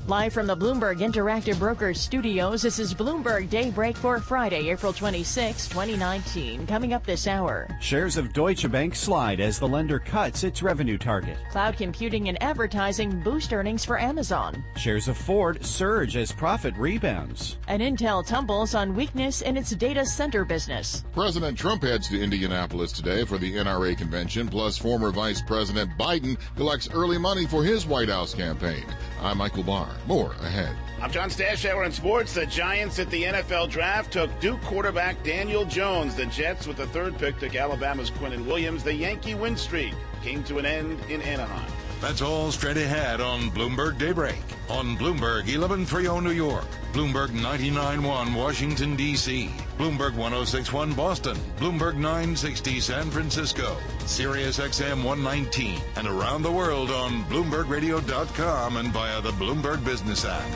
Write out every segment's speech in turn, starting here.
Live from the Bloomberg Interactive Brokers studios, this is Bloomberg Daybreak for Friday, April 26, 2019. Coming up this hour. Shares of Deutsche Bank slide as the lender cuts its revenue target. Cloud computing and advertising boost earnings for Amazon. Shares of Ford surge as profit rebounds. And Intel tumbles on weakness in its data center business. President Trump heads to Indianapolis today for the NRA convention, plus former Vice President Biden collects early money for his White House campaign. I'm Michael Barr. More ahead. I'm John Stashower in sports. The Giants at the NFL draft took Duke quarterback Daniel Jones. The Jets with the third pick took Alabama's Quinnen Williams. The Yankee win streak came to an end in Anaheim. That's all straight ahead on Bloomberg Daybreak. On Bloomberg 1130 New York, Bloomberg 99.1 Washington, D.C., Bloomberg 106.1 Boston, Bloomberg 960 San Francisco, Sirius XM 119, and around the world on BloombergRadio.com and via the Bloomberg Business app.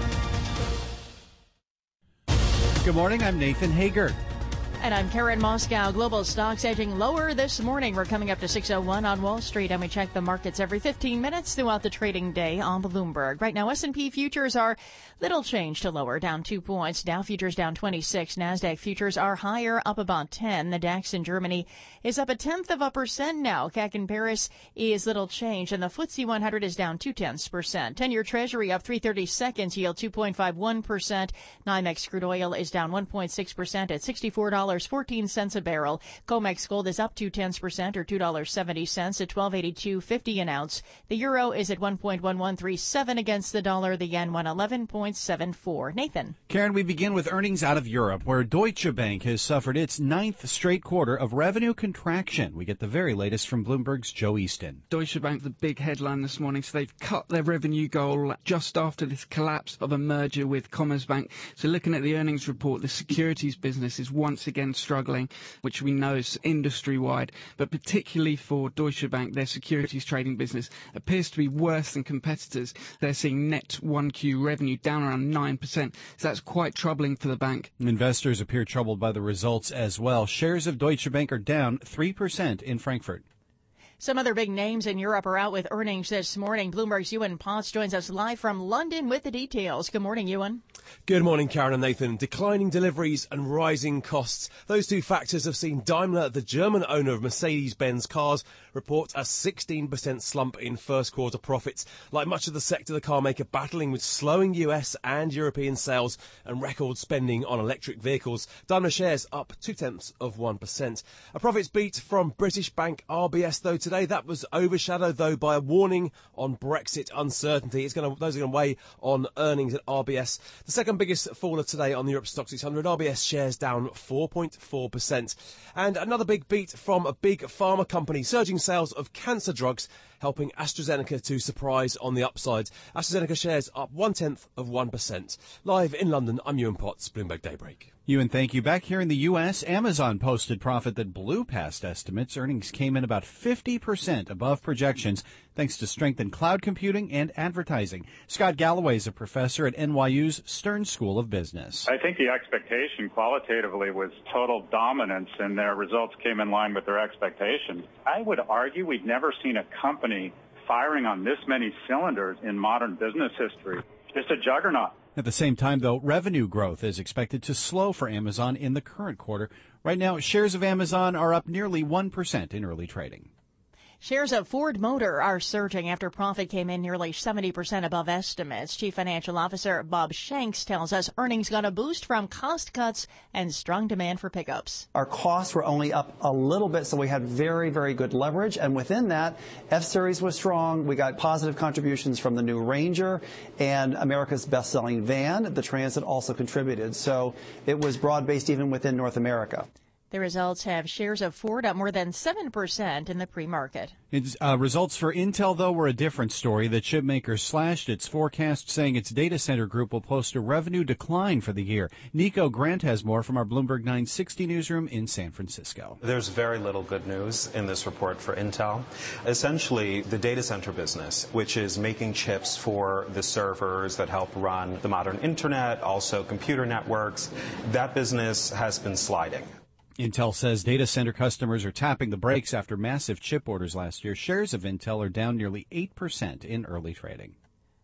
Good morning, I'm Nathan Hager. And I'm Karen Moscow. Global stocks edging lower this morning. We're coming up to 6:01 on Wall Street, and we check the markets every 15 minutes throughout the trading day on Bloomberg. Right now, S&P futures are little change to lower, down 2 points. Dow futures down 26. NASDAQ futures are higher, up about 10. The DAX in Germany is up 1/10% now. CAC in Paris is little change, and the FTSE 100 is down 0.2%. 10-year Treasury up 3/32, yield 2.51%. NYMEX crude oil is down 1.6% at $64.14 a barrel. COMEX gold is up 0.2% or $2.70 at $12.8250 an ounce. The euro is at 1.1137 against the dollar. The yen 111.74. Nathan. Karen, we begin with earnings out of Europe, where Deutsche Bank has suffered its 9th straight quarter of revenue contraction. We get the very latest from Bloomberg's Joe Easton. Deutsche Bank, the big headline this morning. So they've cut their revenue goal just after this collapse of a merger with Commerzbank. So looking at the earnings report, the securities business is once again struggling, which we know is industry-wide, but particularly for Deutsche Bank, their securities trading business appears to be worse than competitors. They're seeing net 1Q revenue down around 9%, so that's quite troubling for the bank. Investors appear troubled by the results as well. Shares of Deutsche Bank are down 3% in Frankfurt. Some other big names in Europe are out with earnings this morning. Bloomberg's Ewan Potts joins us live from London with the details. Good morning, Ewan. Good morning, Karen and Nathan. Declining deliveries and rising costs. Those two factors have seen Daimler, the German owner of Mercedes-Benz cars, report a 16% slump in first quarter profits. Like much of the sector, the car maker battling with slowing US and European sales and record spending on electric vehicles. Daimler shares up 0.2%. A profits beat from British bank RBS, though, today. That was overshadowed, though, by a warning on Brexit uncertainty. Those are going to weigh on earnings at RBS. The second biggest fall of today on the Europe Stock 600, RBS shares down 4.4%. And another big beat from a big pharma company, surging sales of cancer drugs, helping AstraZeneca to surprise on the upside. AstraZeneca shares up 0.1%. Live in London, I'm Ewan Potts, Bloomberg Daybreak. Ewan, thank you. Back here in the U.S., Amazon posted profit that blew past estimates. Earnings came in about 50% above projections, thanks to strength in cloud computing and advertising. Scott Galloway is a professor at NYU's Stern School of Business. I think the expectation qualitatively was total dominance, and their results came in line with their expectations. I would argue we've never seen a company firing on this many cylinders in modern business history. Just a juggernaut. At the same time, though, revenue growth is expected to slow for Amazon in the current quarter. Right now, shares of Amazon are up nearly 1% in early trading. Shares of Ford Motor are surging after profit came in nearly 70% above estimates. Chief Financial Officer Bob Shanks tells us earnings got a boost from cost cuts and strong demand for pickups. Our costs were only up a little bit, so we had very, very good leverage. And within that, F-Series was strong. We got positive contributions from the new Ranger and America's best-selling van. The Transit also contributed. So it was broad-based even within North America. The results have shares of Ford up more than 7% in the pre-market. Results for Intel, though, were a different story. The chipmaker slashed its forecast, saying its data center group will post a revenue decline for the year. Nico Grant has more from our Bloomberg 960 newsroom in San Francisco. There's very little good news in this report for Intel. Essentially, the data center business, which is making chips for the servers that help run the modern internet, also computer networks, that business has been sliding. Intel says data center customers are tapping the brakes after massive chip orders last year. Shares of Intel are down nearly 8% in early trading.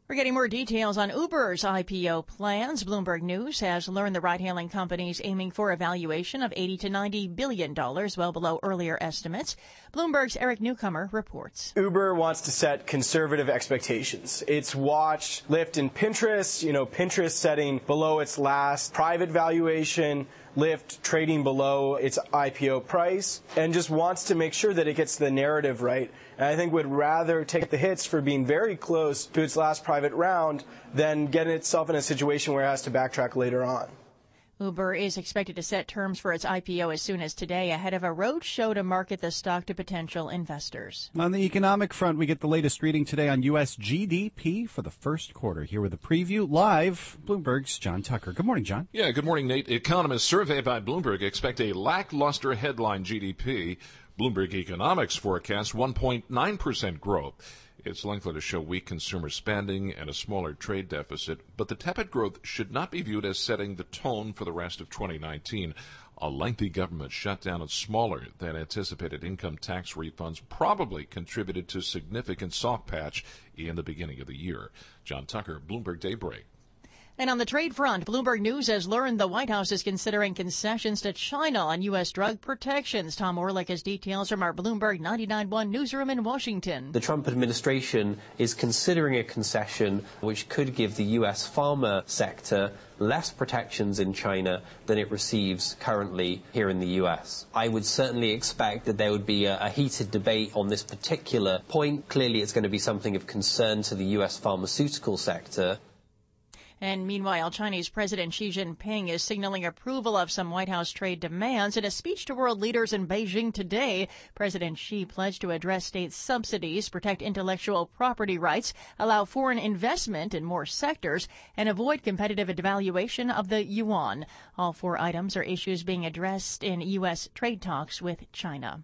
We're getting more details on Uber's IPO plans. Bloomberg News has learned the ride-hailing company's aiming for a valuation of $80 to $90 billion, well below earlier estimates. Bloomberg's Eric Newcomer reports. Uber wants to set conservative expectations. It's watched Lyft and Pinterest, Pinterest setting below its last private valuation, Lyft trading below its IPO price, and just wants to make sure that it gets the narrative right. And I think would rather take the hits for being very close to its last private round than get itself in a situation where it has to backtrack later on. Uber is expected to set terms for its IPO as soon as today, ahead of a roadshow to market the stock to potential investors. On the economic front, we get the latest reading today on U.S. GDP for the first quarter. Here with a preview, live, Bloomberg's John Tucker. Good morning, John. Yeah, good morning, Nate. Economists surveyed by Bloomberg expect a lackluster headline GDP. Bloomberg Economics forecasts 1.9% growth. It's likely to show weak consumer spending and a smaller trade deficit, but the tepid growth should not be viewed as setting the tone for the rest of 2019. A lengthy government shutdown and smaller than anticipated income tax refunds probably contributed to significant soft patch in the beginning of the year. John Tucker, Bloomberg Daybreak. And on the trade front, Bloomberg News has learned the White House is considering concessions to China on U.S. drug protections. Tom Orlick has details from our Bloomberg 99.1 newsroom in Washington. The Trump administration is considering a concession which could give the U.S. pharma sector less protections in China than it receives currently here in the U.S. I would certainly expect that there would be a heated debate on this particular point. Clearly, it's going to be something of concern to the U.S. pharmaceutical sector. And meanwhile, Chinese President Xi Jinping is signaling approval of some White House trade demands. In a speech to world leaders in Beijing today, President Xi pledged to address state subsidies, protect intellectual property rights, allow foreign investment in more sectors, and avoid competitive devaluation of the yuan. All four items are issues being addressed in U.S. trade talks with China.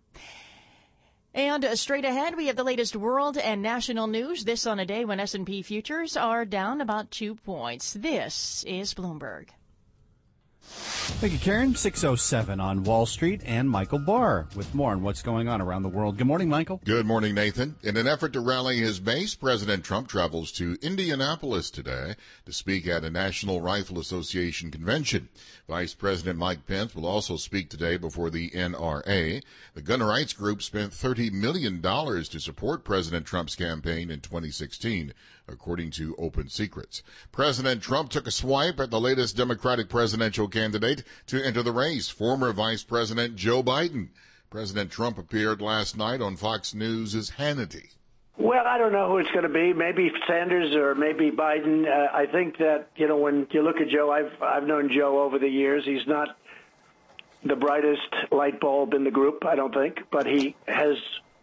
And straight ahead, we have the latest world and national news. This on a day when S&P futures are down about 2 points. This is Bloomberg. Thank you, Karen. 6:07 on Wall Street, and Michael Barr with more on what's going on around the world. Good morning, Michael. Good morning, Nathan. In an effort to rally his base, President Trump travels to Indianapolis today to speak at a National Rifle Association convention. Vice President Mike Pence will also speak today before the NRA. The gun rights group spent $30 million to support President Trump's campaign in 2016, according to Open Secrets. President Trump took a swipe at the latest Democratic presidential candidate to enter the race, former Vice President Joe Biden. President Trump appeared last night on Fox News' Hannity. Well, I don't know who it's going to be. Maybe Sanders or maybe Biden. I think that, when you look at Joe, I've known Joe over the years. He's not the brightest light bulb in the group, I don't think, but he has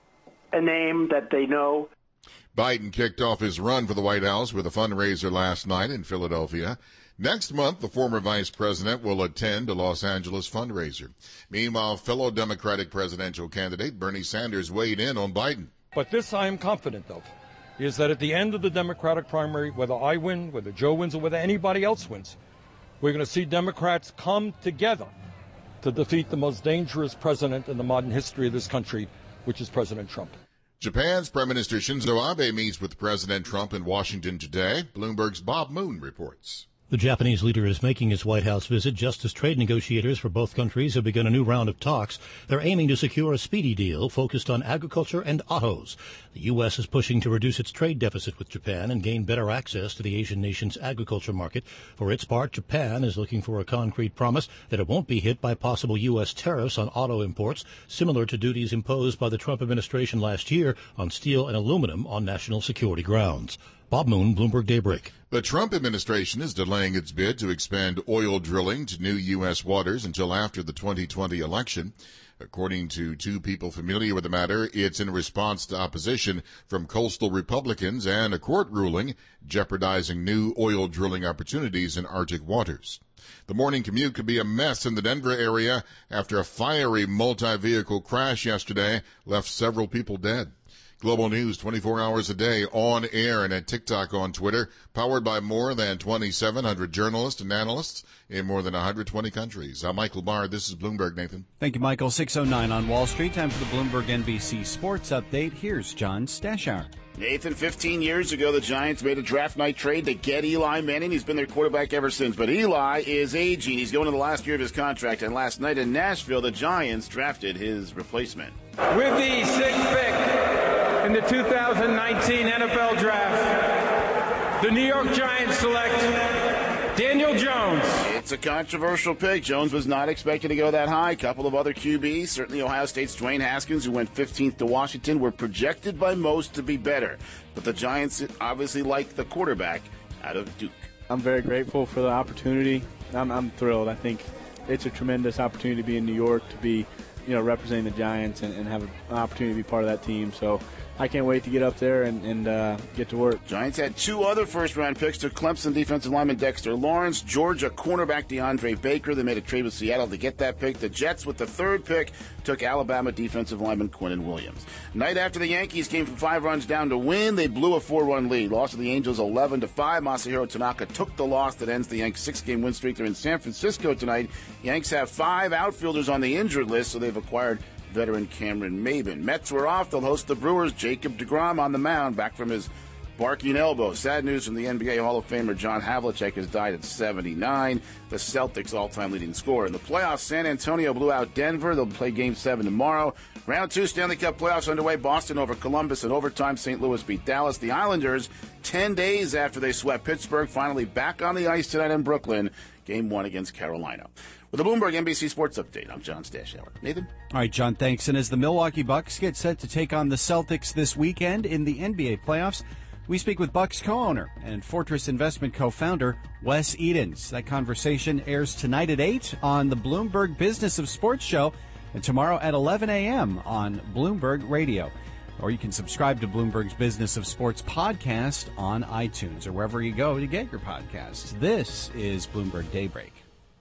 a name that they know. Biden kicked off his run for the White House with a fundraiser last night in Philadelphia. Next month, the former vice president will attend a Los Angeles fundraiser. Meanwhile, fellow Democratic presidential candidate Bernie Sanders weighed in on Biden. But this I am confident of, is that at the end of the Democratic primary, whether I win, whether Joe wins, or whether anybody else wins, we're going to see Democrats come together to defeat the most dangerous president in the modern history of this country, which is President Trump. Japan's Prime Minister Shinzo Abe meets with President Trump in Washington today. Bloomberg's Bob Moon reports. The Japanese leader is making his White House visit just as trade negotiators for both countries have begun a new round of talks. They're aiming to secure a speedy deal focused on agriculture and autos. The U.S. is pushing to reduce its trade deficit with Japan and gain better access to the Asian nation's agriculture market. For its part, Japan is looking for a concrete promise that it won't be hit by possible U.S. tariffs on auto imports, similar to duties imposed by the Trump administration last year on steel and aluminum on national security grounds. Bob Moon, Bloomberg Daybreak. The Trump administration is delaying its bid to expand oil drilling to new U.S. waters until after the 2020 election. According to two people familiar with the matter, it's in response to opposition from coastal Republicans and a court ruling jeopardizing new oil drilling opportunities in Arctic waters. The morning commute could be a mess in the Denver area after a fiery multi-vehicle crash yesterday left several people dead. Global News 24 hours a day, on air and at TikTok, on Twitter, powered by more than 2,700 journalists and analysts in more than 120 countries. I'm Michael Barr. This is Bloomberg, Nathan. Thank you, Michael. 6:09 on Wall Street. Time for the Bloomberg NBC Sports Update. Here's John Stashauer. Nathan, 15 years ago, the Giants made a draft night trade to get Eli Manning. He's been their quarterback ever since. But Eli is aging. He's going to the last year of his contract. And last night in Nashville, the Giants drafted his replacement. With the 6th pick in the 2019 NFL Draft, the New York Giants select Daniel Jones. It's a controversial pick. Jones was not expected to go that high. A couple of other QBs, certainly Ohio State's Dwayne Haskins, who went 15th to Washington, were projected by most to be better. But the Giants obviously like the quarterback out of Duke. I'm very grateful for the opportunity. I'm thrilled. I think it's a tremendous opportunity to be in New York, to be representing the Giants and have an opportunity to be part of that team. So I can't wait to get up there and get to work. Giants had 2 other first-round picks to Clemson defensive lineman Dexter Lawrence, Georgia cornerback DeAndre Baker. They made a trade with Seattle to get that pick. The Jets, with the 3rd pick, took Alabama defensive lineman Quinnen Williams. Night after the Yankees came from 5 runs down to win, they blew a 4-run lead. Lost to the Angels 11-5. Masahiro Tanaka took the loss that ends the Yanks' 6-game win streak. They're in San Francisco tonight. Yanks have 5 outfielders on the injured list, so they've acquired veteran Cameron Maben. Mets were off. They'll host the Brewers. Jacob deGrom on the mound, back from his barking elbow. Sad news from the NBA Hall of Famer John Havlicek has died at 79. The Celtics' all-time leading scorer. In the playoffs, San Antonio blew out Denver. They'll play Game 7 tomorrow. Round 2 Stanley Cup playoffs underway. Boston over Columbus in overtime. St. Louis beat Dallas. The Islanders, 10 days after they swept Pittsburgh, finally back on the ice tonight in Brooklyn. Game 1 against Carolina. With the Bloomberg NBC Sports Update, I'm John Stashower. Nathan? All right, John, thanks. And as the Milwaukee Bucks get set to take on the Celtics this weekend in the NBA playoffs, we speak with Bucks co-owner and Fortress Investment co-founder Wes Edens. That conversation airs tonight at 8 on the Bloomberg Business of Sports show and tomorrow at 11 a.m. on Bloomberg Radio. Or you can subscribe to Bloomberg's Business of Sports podcast on iTunes or wherever you go to get your podcasts. This is Bloomberg Daybreak.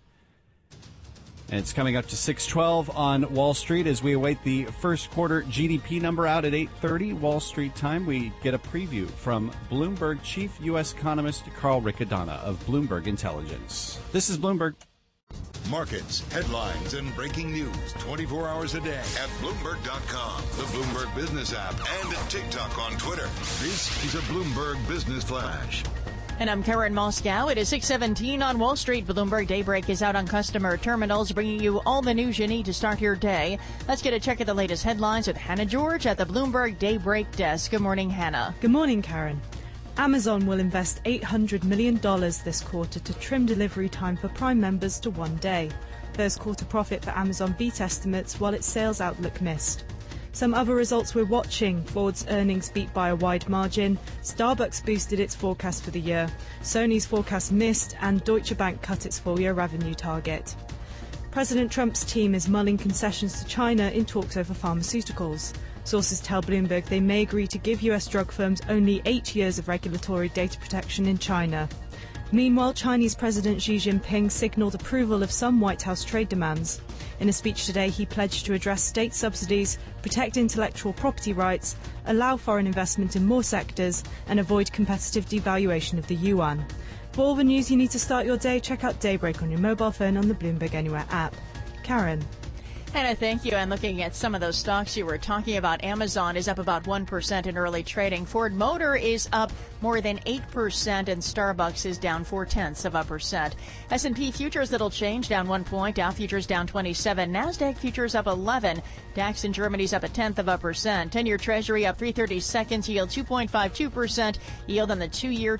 And it's coming up to 6:12 on Wall Street as we await the first quarter GDP number out at 8:30 Wall Street time. We get a preview from Bloomberg Chief U.S. Economist Carl Riccadonna of Bloomberg Intelligence. This is Bloomberg. Markets, headlines, and breaking news 24 hours a day at Bloomberg.com, the Bloomberg Business app, and TikTok on Twitter. This is a Bloomberg Business Flash. And I'm Karen Moscow. It is 6:17 on Wall Street. Bloomberg Daybreak is out on customer terminals, bringing you all the news you need to start your day. Let's get a check of the latest headlines with Hannah George at the Bloomberg Daybreak desk. Good morning, Hannah. Good morning, Karen. Amazon will invest $800 million this quarter to trim delivery time for Prime members to 1 day. First quarter profit for Amazon beat estimates while its sales outlook missed. Some other results we're watching. Ford's earnings beat by a wide margin. Starbucks boosted its forecast for the year. Sony's forecast missed, and Deutsche Bank cut its full-year revenue target. President Trump's team is mulling concessions to China in talks over pharmaceuticals. Sources tell Bloomberg they may agree to give US drug firms only 8 years of regulatory data protection in China. Meanwhile, Chinese President Xi Jinping signaled approval of some White House trade demands. In a speech today, he pledged to address state subsidies, protect intellectual property rights, allow foreign investment in more sectors, and avoid competitive devaluation of the yuan. For all the news you need to start your day, check out Daybreak on your mobile phone on the Bloomberg Anywhere app. Karen. Hannah, thank you. And looking at some of those stocks you were talking about, Amazon is up about 1% in early trading. Ford Motor is up more than 8%, and Starbucks is down 0.4%. S&P futures little change, down 1 point. Dow futures down 27. NASDAQ futures up 11. DAX in Germany's up 0.1%. 10-year Treasury up 3/32 seconds. Yield 2.52%. Yield on the 2-year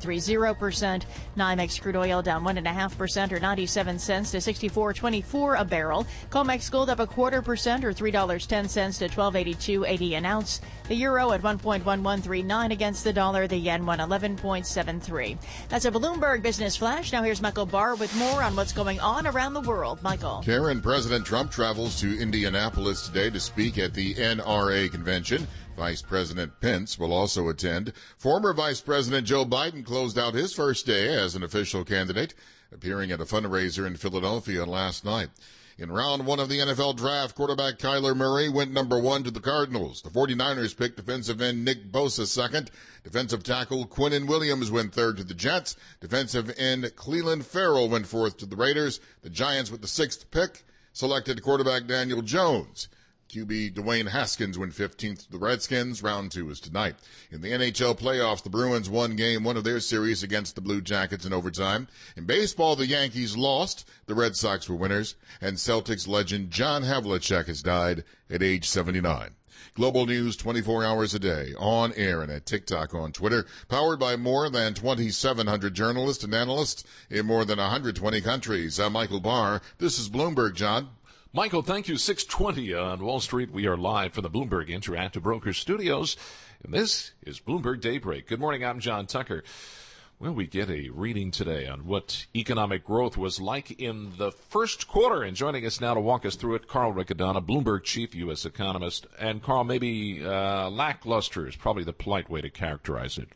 2.30%. NYMEX crude oil down 1.5% or 97 cents to 64.24 a barrel. COMEX gold up 0.25% or $3.10 to 12.8280 an ounce. The euro at 1.1139 against the dollar. The yen 111.73. That's a Bloomberg Business Flash. Now here's Michael Barr with more on what's going on around the world. Michael. Karen, President Trump travels to Indianapolis today to speak at the NRA convention. Vice President Pence will also attend. Former Vice President Joe Biden closed out his first day as an official candidate, appearing at a fundraiser in Philadelphia last night. In round 1 of the NFL draft, quarterback Kyler Murray went number 1 to the Cardinals. The 49ers picked defensive end Nick Bosa second. Defensive tackle Quinnen Williams went third to the Jets. Defensive end Clelin Ferrell went fourth to the Raiders. The Giants, with the 6th pick, selected quarterback Daniel Jones. QB Dwayne Haskins went 15th to the Redskins. Round 2 is tonight. In the NHL playoffs, the Bruins won game 1 of their series against the Blue Jackets in overtime. In baseball, the Yankees lost. The Red Sox were winners. And Celtics legend John Havlicek has died at age 79. Global news 24 hours a day, on air and at TikTok, on Twitter, powered by more than 2,700 journalists and analysts in more than 120 countries. I'm Michael Barr. This is Bloomberg, John. Michael, thank you. 6:20 on Wall Street. We are live from the Bloomberg Interactive Brokers Studios, and this is Bloomberg Daybreak. Good morning. I'm John Tucker. Well, we get a reading today on what economic growth was like in the first quarter. And joining us now to walk us through it, Carl Riccadonna, Bloomberg chief U.S. economist. And Carl, maybe lackluster is probably the polite way to characterize it.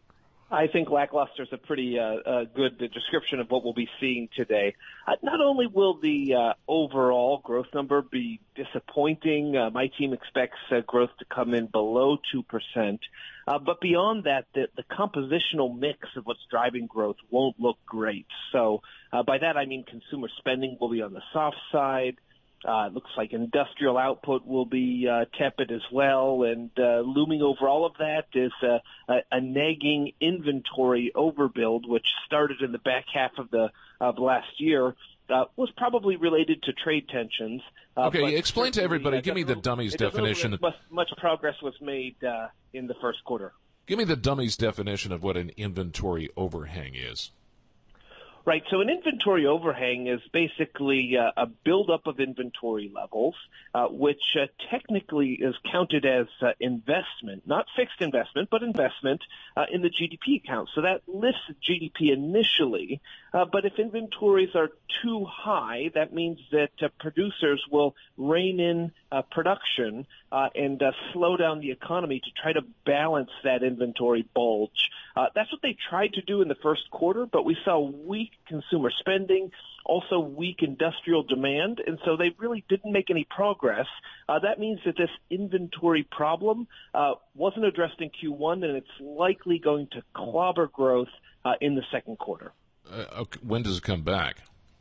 I think lackluster is a pretty good description of what we'll be seeing today. Not only will the overall growth number be disappointing, my team expects growth to come in below 2%, but beyond that, the compositional mix of what's driving growth won't look great. So by that I mean consumer spending will be on the soft side. It looks like industrial output will be tepid as well, and looming over all of that is a nagging inventory overbuild, which started in the back half of last year. Was probably related to trade tensions. Okay, explain to everybody. Give me the dummies definition. Much progress was made in the first quarter. Give me the dummies definition of what an inventory overhang is. Right. So an inventory overhang is basically a buildup of inventory levels, which technically is counted as investment, not fixed investment, but investment in the GDP account. So that lifts GDP initially. But if inventories are too high, that means that producers will rein in production and slow down the economy to try to balance that inventory bulge. That's what they tried to do in the first quarter, but we saw weak consumer spending, also weak industrial demand, and so they really didn't make any progress. That means that this inventory problem wasn't addressed in Q1, and it's likely going to clobber growth in the second quarter. Okay. When does it come back?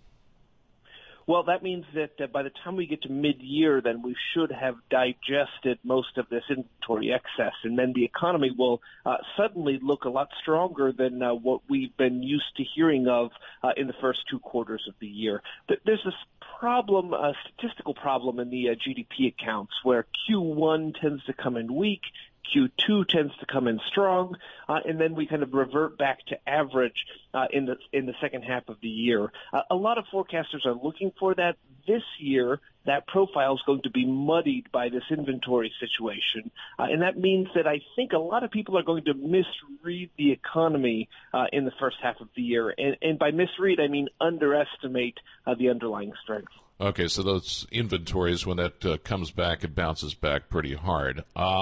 Well, that means that by the time we get to mid-year, then we should have digested most of this inventory excess, and then the economy will suddenly look a lot stronger than what we've been used to hearing of in the first 2 quarters of the year. There's this problem, a statistical problem in the GDP accounts where Q1 tends to come in weak, Q2 tends to come in strong, and then we kind of revert back to average in the second half of the year. A lot of forecasters are looking for that. This year, that profile is going to be muddied by this inventory situation, and that means that I think a lot of people are going to misread the economy in the first half of the year. And by misread, I mean underestimate the underlying strength. Okay, so those inventories, when that comes back, it bounces back pretty hard.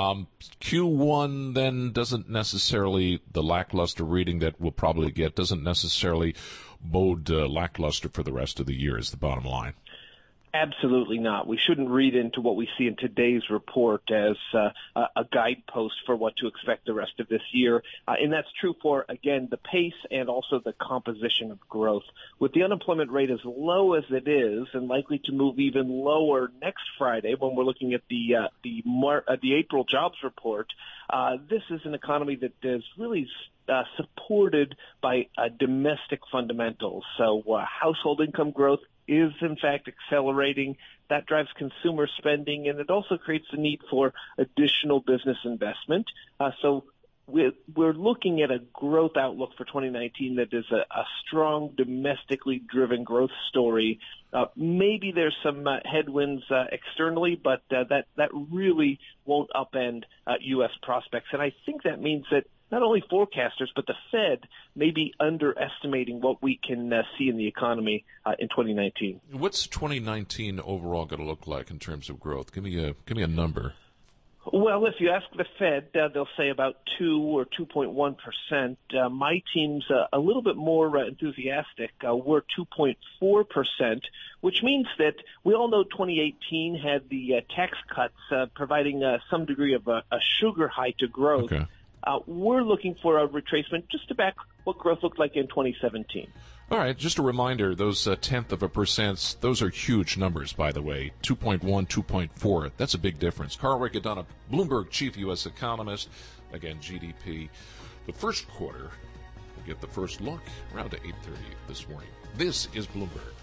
Q1 then doesn't necessarily, the lackluster reading that we'll probably get, doesn't necessarily bode lackluster for the rest of the year is the bottom line. Absolutely not. We shouldn't read into what we see in today's report as a guidepost for what to expect the rest of this year. And that's true for, again, the pace and also the composition of growth. With the unemployment rate as low as it is and likely to move even lower next Friday when we're looking at the April jobs report, this is an economy that is really supported by domestic fundamentals. So household income growth is in fact accelerating. That drives consumer spending, and it also creates the need for additional business investment. So we're looking at a growth outlook for 2019 that is a strong domestically driven growth story. Maybe there's some headwinds externally, but that really won't upend U.S. prospects. And I think that means that not only forecasters, but the Fed may be underestimating what we can see in the economy in 2019. What's 2019 overall going to look like in terms of growth? Give me a number. Well, if you ask the Fed, they'll say about 2 or 2.1%. My team's a little bit more enthusiastic. We're 2.4%, which means that we all know 2018 had the tax cuts providing some degree of a sugar high to growth. Okay. we're looking for a retracement just to back what growth looked like in 2017. All right, just a reminder, those 0.1%, those are huge numbers, by the way. 2.1, 2.4, that's a big difference. Carl Riccadonna, Bloomberg chief U.S. economist. Again, GDP. The first quarter, we'll get the first look around 8:30 this morning. This is Bloomberg.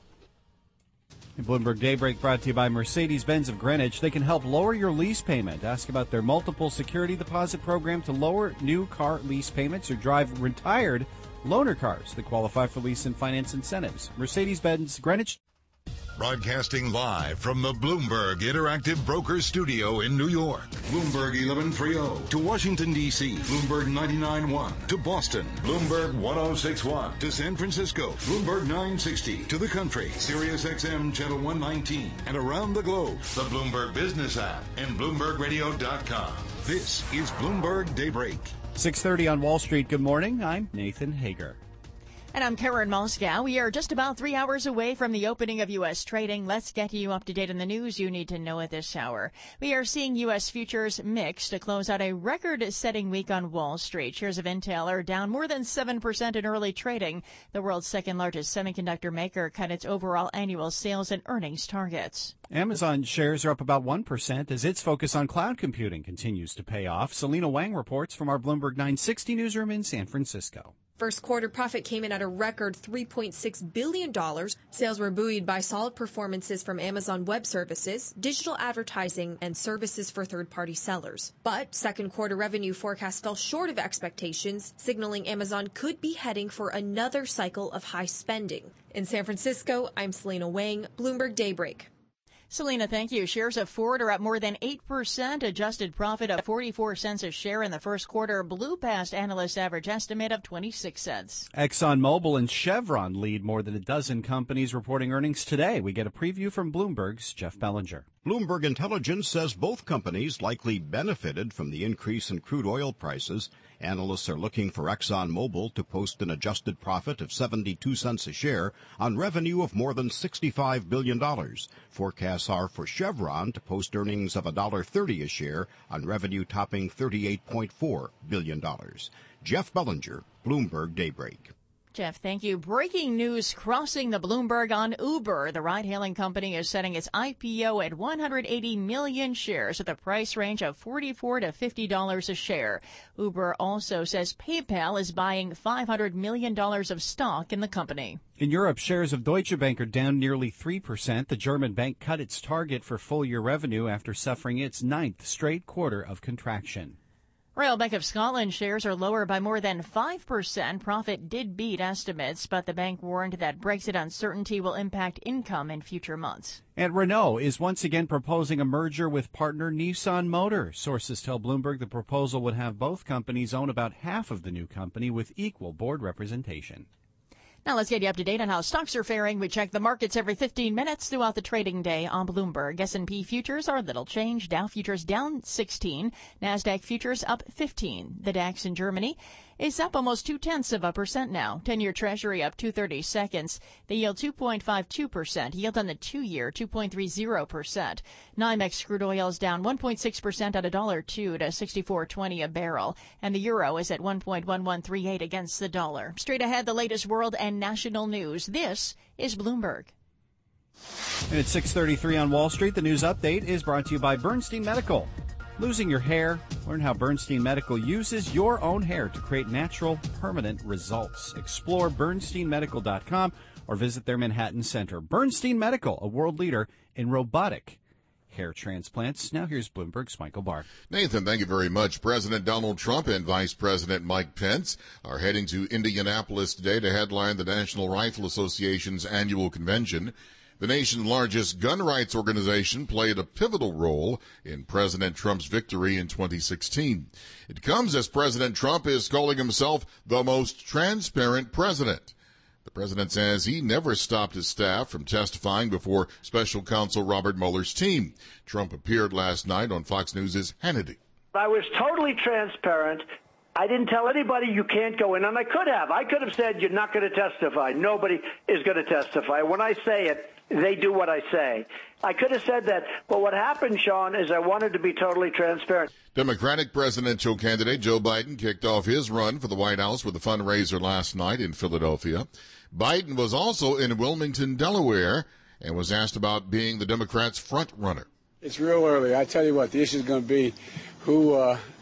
Bloomberg Daybreak brought to you by Mercedes-Benz of Greenwich. They can help lower your lease payment. Ask about their multiple security deposit program to lower new car lease payments or drive retired loaner cars that qualify for lease and finance incentives. Mercedes-Benz Greenwich. Broadcasting live from the Bloomberg Interactive Brokers Studio in New York. Bloomberg 1130 to Washington, D.C. Bloomberg 99.1 to Boston. Bloomberg 106.1 to San Francisco. Bloomberg 960 to the country. Sirius XM Channel 119 and around the globe. The Bloomberg Business app and BloombergRadio.com. This is Bloomberg Daybreak. 6:30 on Wall Street. Good morning. I'm Nathan Hager. And I'm Karen Moscow. We are just about 3 hours away from the opening of U.S. trading. Let's get you up to date on the news you need to know at this hour. We are seeing U.S. futures mixed to close out a record-setting week on Wall Street. Shares of Intel are down more than 7% in early trading. The world's second-largest semiconductor maker cut its overall annual sales and earnings targets. Amazon shares are up about 1% as its focus on cloud computing continues to pay off. Selena Wang reports from our Bloomberg 960 newsroom in San Francisco. First quarter profit came in at a record $3.6 billion. Sales were buoyed by solid performances from Amazon Web Services, digital advertising, and services for third-party sellers. But second quarter revenue forecasts fell short of expectations, signaling Amazon could be heading for another cycle of high spending. In San Francisco, I'm Selena Wang, Bloomberg Daybreak. Selena, thank you. Shares of Ford are up more than 8%. Adjusted profit of 44 cents a share in the first quarter blew past analysts' average estimate of 26 cents. ExxonMobil and Chevron lead more than a dozen companies reporting earnings today. We get a preview from Bloomberg's Jeff Bellinger. Bloomberg Intelligence says both companies likely benefited from the increase in crude oil prices. Analysts are looking for ExxonMobil to post an adjusted profit of 72 cents a share on revenue of more than $65 billion. Forecasts are for Chevron to post earnings of $1.30 a share on revenue topping $38.4 billion. Jeff Bellinger, Bloomberg Daybreak. Jeff, thank you. Breaking news crossing the Bloomberg on Uber. The ride-hailing company is setting its IPO at 180 million shares at the price range of $44 to $50 a share. Uber also says PayPal is buying $500 million of stock in the company. In Europe, shares of Deutsche Bank are down nearly 3%. The German bank cut its target for full-year revenue after suffering its ninth straight quarter of contraction. Royal Bank of Scotland shares are lower by more than 5%. Profit did beat estimates, but the bank warned that Brexit uncertainty will impact income in future months. And Renault is once again proposing a merger with partner Nissan Motor. Sources tell Bloomberg the proposal would have both companies own about half of the new company with equal board representation. Now let's get you up to date on how stocks are faring. We check the markets every 15 minutes throughout the trading day on Bloomberg. S&P futures are little change. Dow futures down 16. NASDAQ futures up 15. The DAX in Germany is up almost 0.2% now. 10-year Treasury up 2/32. The yield 2.52%. Yield on the 2-year 2.30%. NYMEX crude oil is down 1.6% at $1.02 to $64.20 a barrel. And the euro is at 1.1138 against the dollar. Straight ahead, the latest world and national news. This is Bloomberg. And at 6:33 on Wall Street, the news update is brought to you by Bernstein Medical. Losing your hair? Learn how Bernstein Medical uses your own hair to create natural, permanent results. Explore BernsteinMedical.com or visit their Manhattan Center. Bernstein Medical, a world leader in robotic hair transplants. Now here's Bloomberg's Michael Barr. Nathan, thank you very much. President Donald Trump and Vice President Mike Pence are heading to Indianapolis today to headline the National Rifle Association's annual convention. The nation's largest gun rights organization played a pivotal role in President Trump's victory in 2016. It comes as President Trump is calling himself the most transparent president. The president says he never stopped his staff from testifying before special counsel Robert Mueller's team. Trump appeared last night on Fox News' Hannity. I was totally transparent. I didn't tell anybody you can't go in, and I could have. I could have said you're not going to testify. Nobody is going to testify. When I say it, they do what I say. I could have said that, but what happened, Sean, is I wanted to be totally transparent. Democratic presidential candidate Joe Biden kicked off his run for the White House with a fundraiser last night in Philadelphia. Biden was also in Wilmington, Delaware, and was asked about being the Democrats' front runner. It's real early. I tell you what, the issue is going to be who,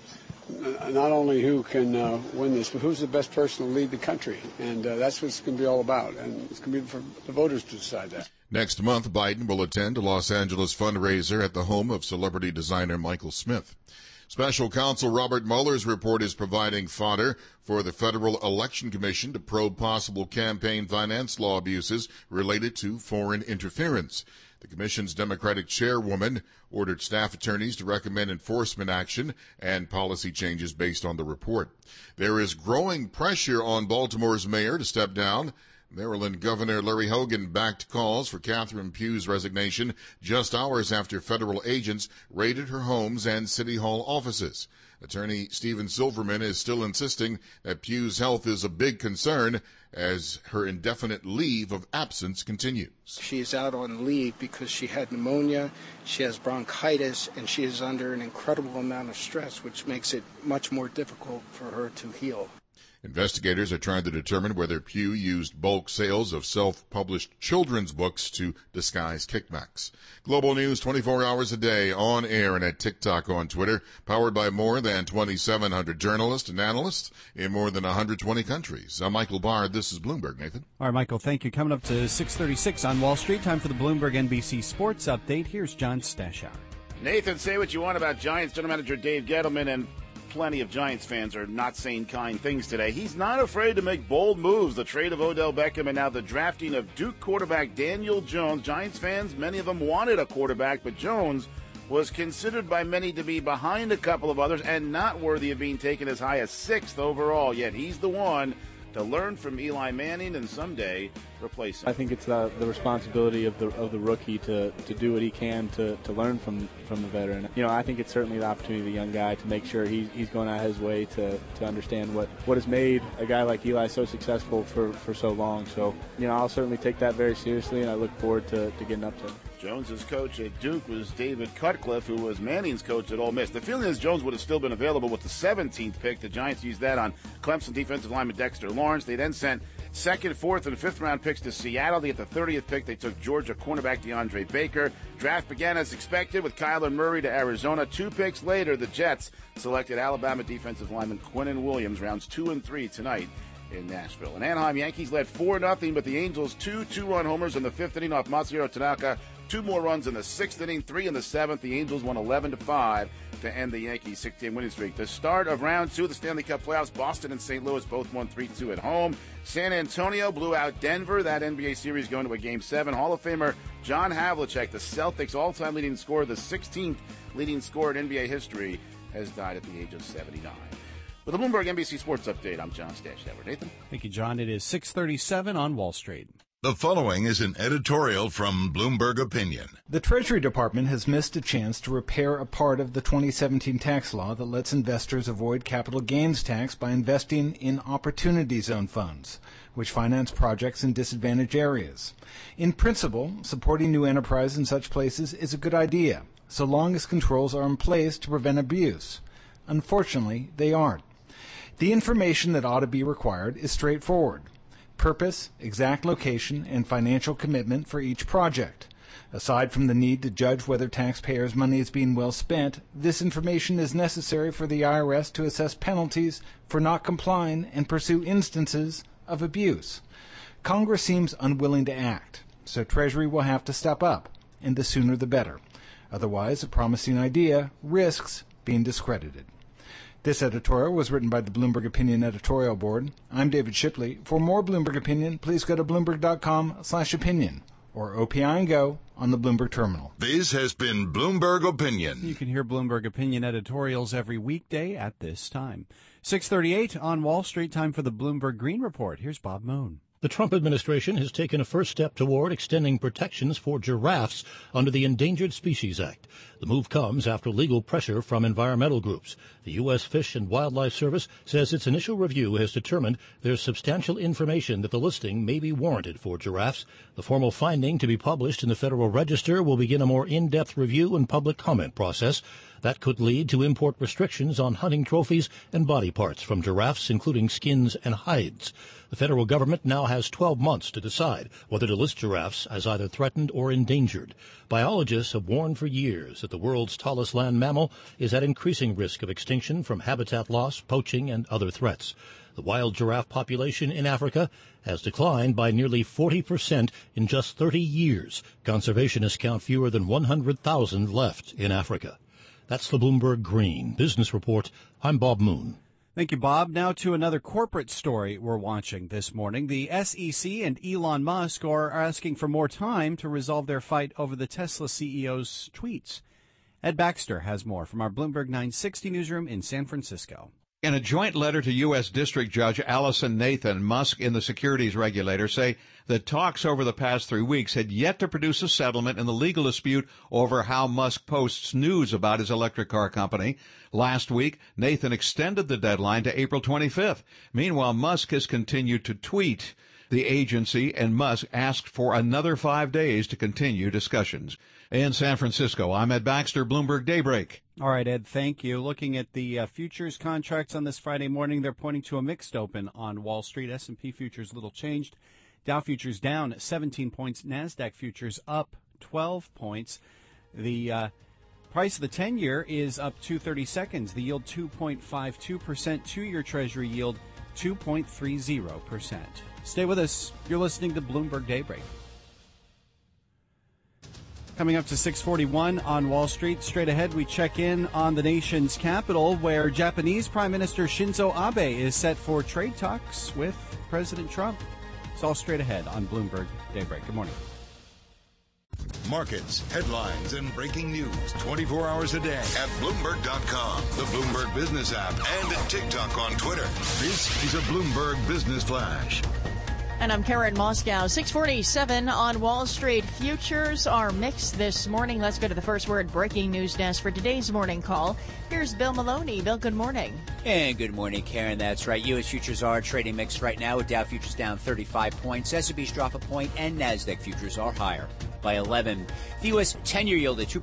not only who can win this, but who's the best person to lead the country. And that's what it's going to be all about. And it's going to be for the voters to decide that. Next month, Biden will attend a Los Angeles fundraiser at the home of celebrity designer Michael Smith. Special counsel Robert Mueller's report is providing fodder for the Federal Election Commission to probe possible campaign finance law abuses related to foreign interference. The commission's Democratic chairwoman ordered staff attorneys to recommend enforcement action and policy changes based on the report. There is growing pressure on Baltimore's mayor to step down. Maryland Governor Larry Hogan backed calls for Catherine Pugh's resignation just hours after federal agents raided her homes and city hall offices. Attorney Stephen Silverman is still insisting that Pugh's health is a big concern as her indefinite leave of absence continues. She is out on leave because she had pneumonia, she has bronchitis, and she is under an incredible amount of stress, which makes it much more difficult for her to heal. Investigators are trying to determine whether Pugh used bulk sales of self-published children's books to disguise kickbacks. Global News 24 hours a day, on air and at TikTok, on Twitter, powered by more than 2,700 journalists and analysts in more than 120 countries. I'm Michael Bard. This is Bloomberg. Nathan? All right, Michael, thank you. Coming up to 6:36 on Wall Street, time for the Bloomberg NBC Sports Update. Here's John Stashower. Nathan, say what you want about Giants General Manager Dave Gettleman, and plenty of Giants fans are not saying kind things today. He's not afraid to make bold moves. The trade of Odell Beckham and now the drafting of Duke quarterback Daniel Jones. Giants fans, many of them wanted a quarterback, but Jones was considered by many to be behind a couple of others and not worthy of being taken as high as 6th overall. Yet he's the one to learn from Eli Manning and someday replace him. I think it's the responsibility of the rookie to do what he can to learn from the veteran. You know, I think it's certainly the opportunity of the young guy to make sure he's going out his way to understand what has made a guy like Eli so successful for so long. So, you know, I'll certainly take that very seriously, and I look forward to getting up to him. Jones's coach at Duke was David Cutcliffe, who was Manning's coach at Ole Miss. The feeling is Jones would have still been available with the 17th pick. The Giants used that on Clemson defensive lineman Dexter Lawrence. They then sent 2nd, 4th, and 5th round picks to Seattle. They get the 30th pick. They took Georgia cornerback DeAndre Baker. Draft began as expected with Kyler Murray to Arizona. 2 picks later, the Jets selected Alabama defensive lineman Quinnen Williams. Rounds 2 and 3 tonight in Nashville. In Anaheim, Yankees led 4-0, but the Angels 2 2-run homers in the 5th inning off Masahiro Tanaka. 2 more runs in the 6th inning, 3 in the 7th. The Angels won 11-5 to end the Yankees' 6-game winning streak. The start of round 2 of the Stanley Cup playoffs, Boston and St. Louis both won 3-2 at home. San Antonio blew out Denver. That NBA series going to a Game 7. Hall of Famer John Havlicek, the Celtics' all-time leading scorer, the 16th leading scorer in NBA history, has died at the age of 79. With the Bloomberg NBC Sports Update, I'm John Stashower. Nathan? Thank you, John. It is 6:37 on Wall Street. The following is an editorial from Bloomberg Opinion. The Treasury Department has missed a chance to repair a part of the 2017 tax law that lets investors avoid capital gains tax by investing in Opportunity Zone funds, which finance projects in disadvantaged areas. In principle, supporting new enterprise in such places is a good idea, so long as controls are in place to prevent abuse. Unfortunately, they aren't. The information that ought to be required is straightforward: purpose, exact location, and financial commitment for each project. Aside from the need to judge whether taxpayers' money is being well spent, this information is necessary for the IRS to assess penalties for not complying and pursue instances of abuse. Congress seems unwilling to act, so Treasury will have to step up, and the sooner the better. Otherwise, a promising idea risks being discredited. This editorial was written by the Bloomberg Opinion Editorial Board. I'm David Shipley. For more Bloomberg Opinion, please go to Bloomberg.com/opinion or OPI and Go on the Bloomberg Terminal. This has been Bloomberg Opinion. You can hear Bloomberg Opinion editorials every weekday at this time. 6:38 on Wall Street, time for the Bloomberg Green Report. Here's Bob Moon. The Trump administration has taken a first step toward extending protections for giraffes under the Endangered Species Act. The move comes after legal pressure from environmental groups. The U.S. Fish and Wildlife Service says its initial review has determined there's substantial information that the listing may be warranted for giraffes. The formal finding, to be published in the Federal Register, will begin a more in-depth review and public comment process. That could lead to import restrictions on hunting trophies and body parts from giraffes, including skins and hides. The federal government now has 12 months to decide whether to list giraffes as either threatened or endangered. Biologists have warned for years that the world's tallest land mammal is at increasing risk of extinction from habitat loss, poaching, and other threats. The wild giraffe population in Africa has declined by nearly 40% in just 30 years. Conservationists count fewer than 100,000 left in Africa. That's the Bloomberg Green Business Report. I'm Bob Moon. Thank you, Bob. Now to another corporate story we're watching this morning. The SEC and Elon Musk are asking for more time to resolve their fight over the Tesla CEO's tweets. Ed Baxter has more from our Bloomberg 960 newsroom in San Francisco. In a joint letter to U.S. District Judge Allison Nathan, Musk and the securities regulator say that talks over the past 3 weeks had yet to produce a settlement in the legal dispute over how Musk posts news about his electric car company. Last week, Nathan extended the deadline to April 25th. Meanwhile, Musk has continued to tweet. The agency and Musk asked for another 5 days to continue discussions. In San Francisco, I'm Ed Baxter, Bloomberg Daybreak. All right, Ed, thank you. Looking at the futures contracts on this Friday morning, they're pointing to a mixed open on Wall Street. S&P futures little changed. Dow futures down 17 points. NASDAQ futures up 12 points. The price of the 10-year is up 230 seconds. The yield 2.52%. Two-year Treasury yield 2.30%. Stay with us. You're listening to Bloomberg Daybreak. Coming up to 6:41 on Wall Street. Straight ahead, we check in on the nation's capital, where Japanese Prime Minister Shinzo Abe is set for trade talks with President Trump. It's all straight ahead on Bloomberg Daybreak. Good morning. Markets, headlines, and breaking news 24 hours a day at Bloomberg.com, the Bloomberg Business app, and at TikTok on Twitter. This is a Bloomberg Business Flash. And I'm Karen Moscow. 6:47 on Wall Street. Futures are mixed this morning. Let's go to the first word breaking news desk for today's morning call. Here's Bill Maloney. Bill, good morning. And good morning, Karen. That's right. U.S. futures are trading mixed right now, with Dow futures down 35 points. S&P's drop a point, and NASDAQ futures are higher by 11. The U.S. 10-year yield at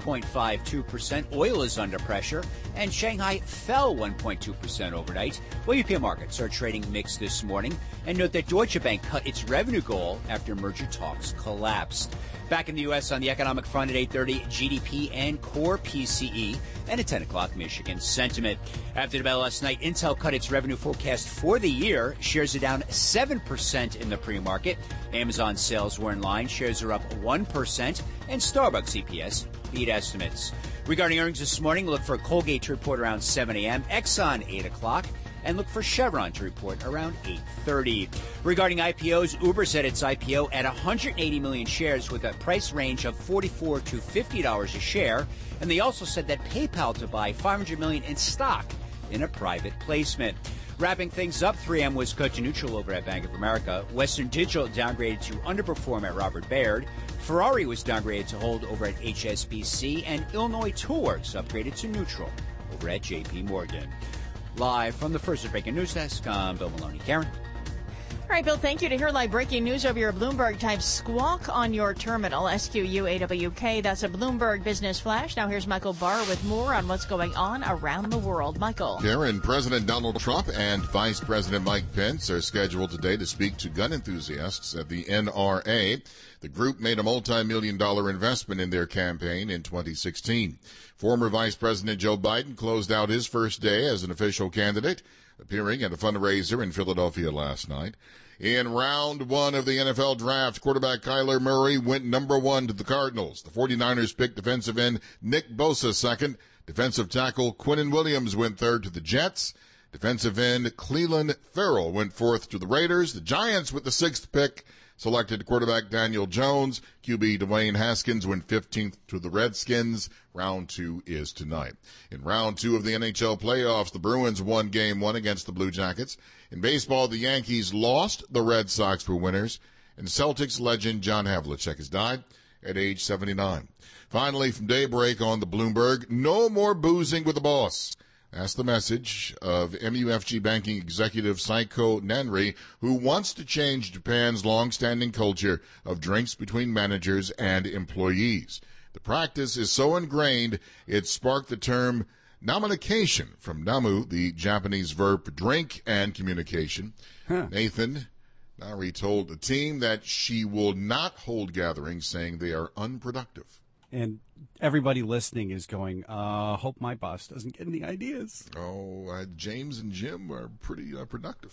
2.52%. Oil is under pressure, and Shanghai fell 1.2% overnight. Well, European markets are trading mixed this morning. And note that Deutsche Bank cut its revenue goal after merger talks collapsed. Back in the U.S. on the economic front at 8:30, GDP and core PCE, and at 10 o'clock, Michigan sentiment. After the bell last night, Intel cut its revenue forecast for the year. Shares are down 7% in the pre-market. Amazon sales were in line. Shares are up 1%. And Starbucks EPS beat estimates. Regarding earnings this morning, look for Colgate to report around 7 a.m., Exxon 8 o'clock, and look for Chevron to report around 8:30. Regarding IPOs, Uber set its IPO at 180 million shares with a price range of $44 to $50 a share. And they also said that PayPal to buy $500 million in stock in a private placement. Wrapping things up, 3M was cut to neutral over at Bank of America. Western Digital downgraded to underperform at Robert Baird. Ferrari was downgraded to hold over at HSBC. And Illinois Toolworks upgraded to neutral over at JP Morgan. Live from the first breaking news desk, I'm Bill Maloney. Karen? All right, Bill, thank you. To hear live breaking news over your Bloomberg, type squawk on your terminal, SQUAWK. That's a Bloomberg Business Flash. Now here's Michael Barr with more on what's going on around the world. Michael. Karen, President Donald Trump and Vice President Mike Pence are scheduled today to speak to gun enthusiasts at the NRA. The group made a multi-million-dollar investment in their campaign in 2016. Former Vice President Joe Biden closed out his first day as an official candidate, appearing at a fundraiser in Philadelphia last night. In round one of the NFL draft, quarterback Kyler Murray went number one to the Cardinals. The 49ers picked defensive end Nick Bosa second. Defensive tackle Quinnen Williams went third to the Jets. Defensive end Clelin Ferrell went fourth to the Raiders. The Giants with the sixth pick selected quarterback Daniel Jones. QB Dwayne Haskins went 15th to the Redskins. Round two is tonight. In round two of the NHL playoffs, the Bruins won game one against the Blue Jackets. In baseball, the Yankees lost. The Red Sox were winners. And Celtics legend John Havlicek has died at age 79. Finally, from Daybreak on the Bloomberg, no more boozing with the boss. That's the message of MUFG banking executive Saiko Nanri, who wants to change Japan's long-standing culture of drinks between managers and employees. The practice is so ingrained, it sparked the term namunication from namu, the Japanese verb for drink and communication. Nathan Nari told the team that she will not hold gatherings, saying they are unproductive. And everybody listening is going, hope my boss doesn't get any ideas. James and Jim are pretty productive.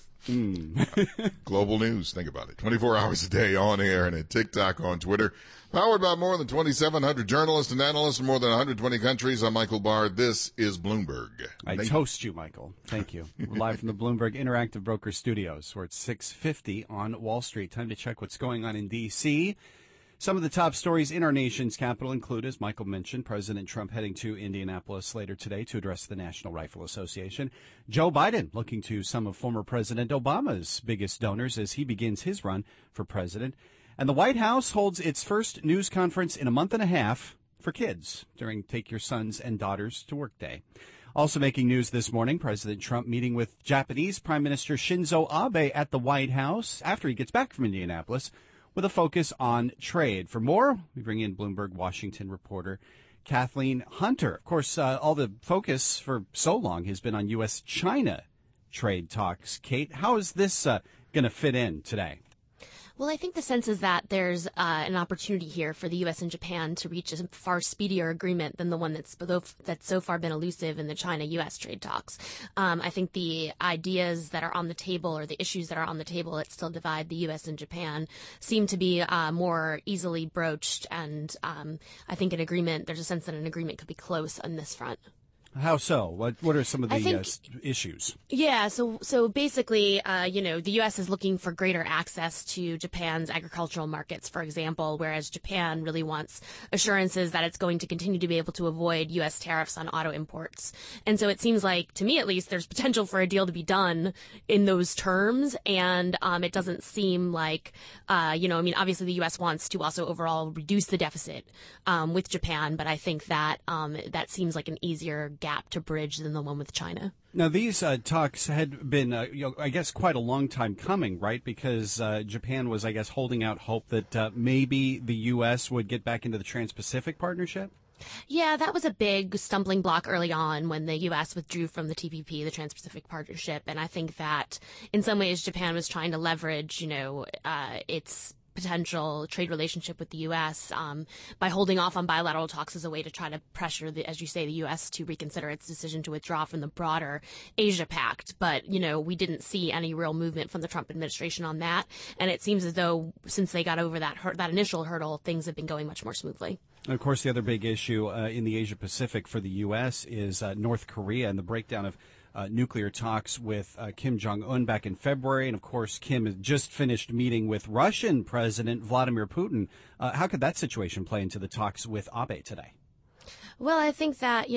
Global news, think about it. 24 hours a day on air and at TikTok, on Twitter. Powered by more than 2,700 journalists and analysts in more than 120 countries. I'm Michael Barr. This is Bloomberg. I toast you, Michael. Thank you. We're live from the Bloomberg Interactive Broker Studios. We're at 6:50 on Wall Street. Time to check what's going on in D.C. Some of the top stories in our nation's capital include, as Michael mentioned, President Trump heading to Indianapolis later today to address the National Rifle Association. Joe Biden looking to some of former President Obama's biggest donors as he begins his run for president. And the White House holds its first news conference in a month and a half for kids during Take Your Sons and Daughters to Work Day. Also making news this morning, President Trump meeting with Japanese Prime Minister Shinzo Abe at the White House after he gets back from Indianapolis, with a focus on trade. For more, we bring in Bloomberg Washington reporter Kathleen Hunter. Of course, all the focus for so long has been on U.S.-China trade talks. Kate, how is this going to fit in today? Well, I think the sense is that there's an opportunity here for the U.S. and Japan to reach a far speedier agreement than the one that's so far been elusive in the China-U.S. trade talks. I think the ideas that are on the table, or the issues that are on the table that still divide the U.S. and Japan, seem to be more easily broached, and I think there's a sense that an agreement could be close on this front. How so? What are some of the issues? Yeah, so basically, the U.S. is looking for greater access to Japan's agricultural markets, for example, whereas Japan really wants assurances that it's going to continue to be able to avoid U.S. tariffs on auto imports. And so it seems like, to me at least, there's potential for a deal to be done in those terms, and it doesn't seem like, obviously the U.S. wants to also overall reduce the deficit with Japan, but I think that that seems like an easier gap to bridge than the one with China. Now, these talks had been, I guess, quite a long time coming, right? Because Japan was, I guess, holding out hope that maybe the U.S. would get back into the Trans-Pacific Partnership? Yeah, that was a big stumbling block early on when the U.S. withdrew from the TPP, the Trans-Pacific Partnership. And I think that in some ways Japan was trying to leverage, its potential trade relationship with the U.S. By holding off on bilateral talks as a way to try to pressure, as you say, the U.S. to reconsider its decision to withdraw from the broader Asia Pact. But, we didn't see any real movement from the Trump administration on that. And it seems as though since they got over that initial hurdle, things have been going much more smoothly. And of course, the other big issue in the Asia Pacific for the U.S. is North Korea and the breakdown of nuclear talks with Kim Jong-un back in February. And, of course, Kim has just finished meeting with Russian President Vladimir Putin. How could that situation play into the talks with Abe today? Well, I think that,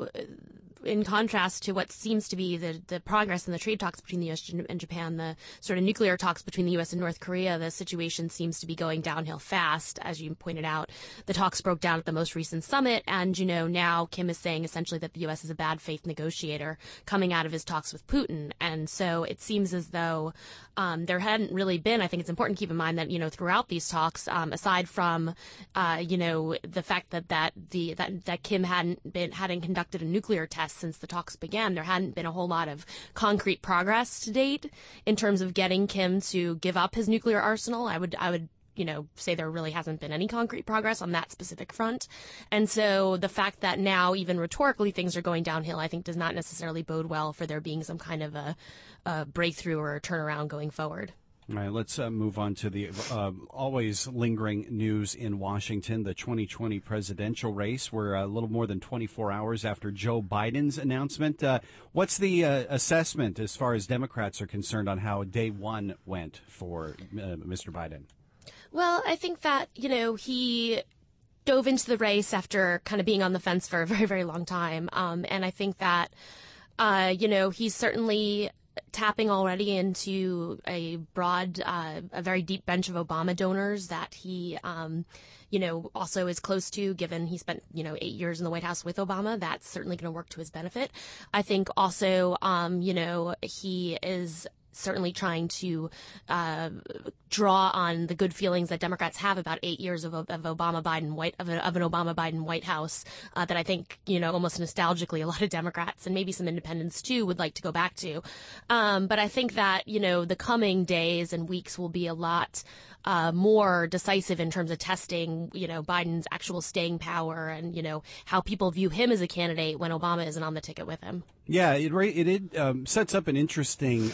in contrast to what seems to be the progress in the trade talks between the U.S. and Japan, the sort of nuclear talks between the U.S. and North Korea, the situation seems to be going downhill fast. As you pointed out, the talks broke down at the most recent summit. And, now Kim is saying essentially that the U.S. is a bad faith negotiator coming out of his talks with Putin. And so it seems as though there hadn't really been, I think it's important to keep in mind that, throughout these talks, aside from, the fact that Kim hadn't conducted a nuclear test since the talks began, there hadn't been a whole lot of concrete progress to date in terms of getting Kim to give up his nuclear arsenal. I would say there really hasn't been any concrete progress on that specific front. And so the fact that now, even rhetorically, things are going downhill, I think does not necessarily bode well for there being some kind of a breakthrough or a turnaround going forward. All right, let's move on to the always lingering news in Washington, the 2020 presidential race. We're a little more than 24 hours after Joe Biden's announcement. What's the assessment as far as Democrats are concerned on how day one went for Mr. Biden? Well, I think that, he dove into the race after kind of being on the fence for a very, very long time. And I think that, he's certainly tapping already into a broad, a very deep bench of Obama donors that he, also is close to, given he spent, 8 years in the White House with Obama. That's certainly going to work to his benefit. I think also, he is certainly trying to draw on the good feelings that Democrats have about 8 years of an Obama-Biden White House that I think, almost nostalgically a lot of Democrats and maybe some independents too would like to go back to. But I think that, the coming days and weeks will be a lot more decisive in terms of testing, Biden's actual staying power and, how people view him as a candidate when Obama isn't on the ticket with him. Yeah, it sets up an interesting,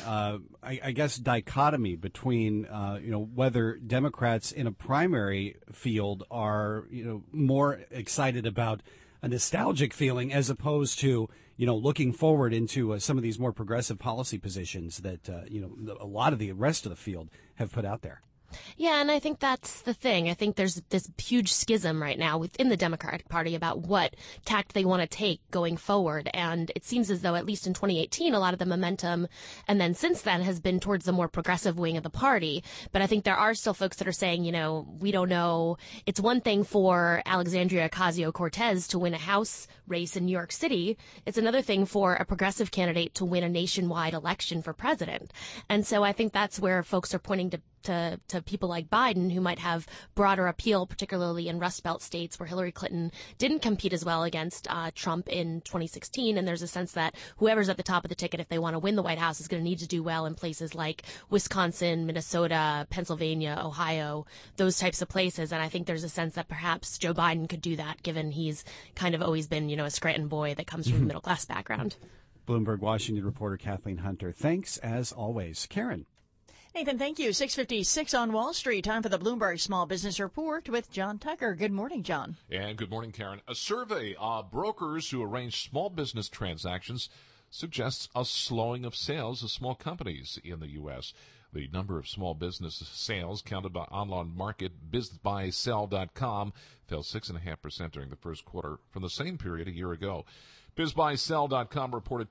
I guess, dichotomy between, whether Democrats in a primary field are, more excited about a nostalgic feeling as opposed to, looking forward into some of these more progressive policy positions that, a lot of the rest of the field have put out there. Yeah, and I think that's the thing. I think there's this huge schism right now within the Democratic Party about what tact they want to take going forward. And it seems as though, at least in 2018, a lot of the momentum, and then since then, has been towards the more progressive wing of the party. But I think there are still folks that are saying, we don't know. It's one thing for Alexandria Ocasio-Cortez to win a House race in New York City. It's another thing for a progressive candidate to win a nationwide election for president. And so I think that's where folks are pointing to people like Biden, who might have broader appeal, particularly in Rust Belt states where Hillary Clinton didn't compete as well against Trump in 2016. And there's a sense that whoever's at the top of the ticket, if they want to win the White House, is going to need to do well in places like Wisconsin, Minnesota, Pennsylvania, Ohio, those types of places. And I think there's a sense that perhaps Joe Biden could do that, given he's kind of always been, a Scranton boy that comes from a middle-class background. Bloomberg Washington reporter Kathleen Hunter. Thanks, as always. Karen. Nathan, thank you. 6:56 on Wall Street. Time for the Bloomberg Small Business Report with John Tucker. Good morning, John. And good morning, Karen. A survey of brokers who arrange small business transactions suggests a slowing of sales of small companies in the U.S. The number of small business sales counted by online market BizBuySell.com fell 6.5% during the first quarter from the same period a year ago. BizBuySell.com reported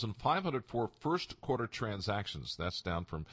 2,504 first-quarter transactions. That's down from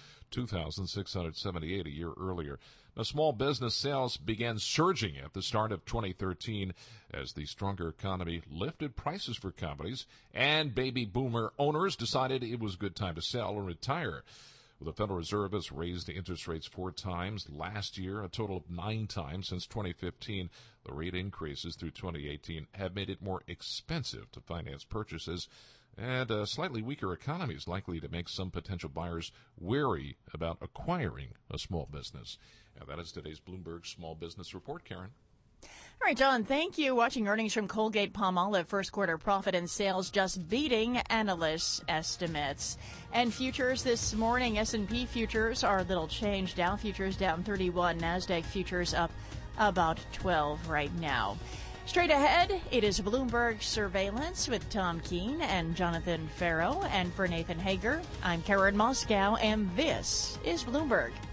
2,678 a year earlier. Now, small business sales began surging at the start of 2013 as the stronger economy lifted prices for companies and baby boomer owners decided it was a good time to sell or retire. The Federal Reserve has raised interest rates 4 times last year, a total of 9 times since 2015. The rate increases through 2018 have made it more expensive to finance purchases, and a slightly weaker economy is likely to make some potential buyers wary about acquiring a small business. And that is today's Bloomberg Small Business Report, Karen. All right, John, thank you. Watching earnings from Colgate-Palmolive, first quarter profit and sales just beating analysts' estimates. And futures this morning, S&P futures are a little changed. Dow futures down 31, NASDAQ futures up about 12 right now. Straight ahead, it is Bloomberg Surveillance with Tom Keene and Jonathan Farrow. And for Nathan Hager, I'm Karen Moscow, and this is Bloomberg.